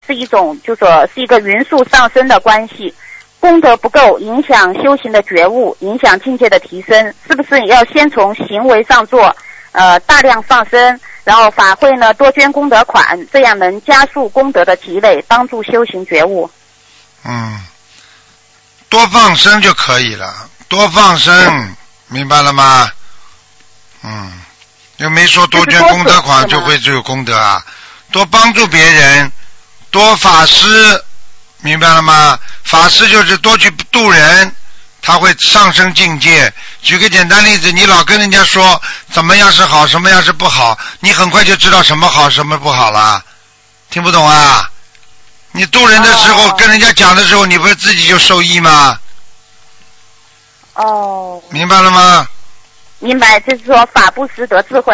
是一种，就说是一个匀速上升的关系。功德不够，影响修行的觉悟，影响境界的提升，是不是要先从行为上做，大量放生，然后法会呢多捐功德款，这样能加速功德的积累，帮助修行觉悟。 多放生就可以了，多放生，明白了吗？又没说多捐功德款就会就有功德啊，多帮助别人，多法师，明白了吗？法师就是多去度人，他会上升境界。举个简单例子，你老跟人家说怎么样是好，什么样是不好，你很快就知道什么好什么不好了。听不懂啊？你度人的时候，跟人家讲的时候，你不是自己就受益吗？明白了吗？ 明白，就是说法不识得智慧。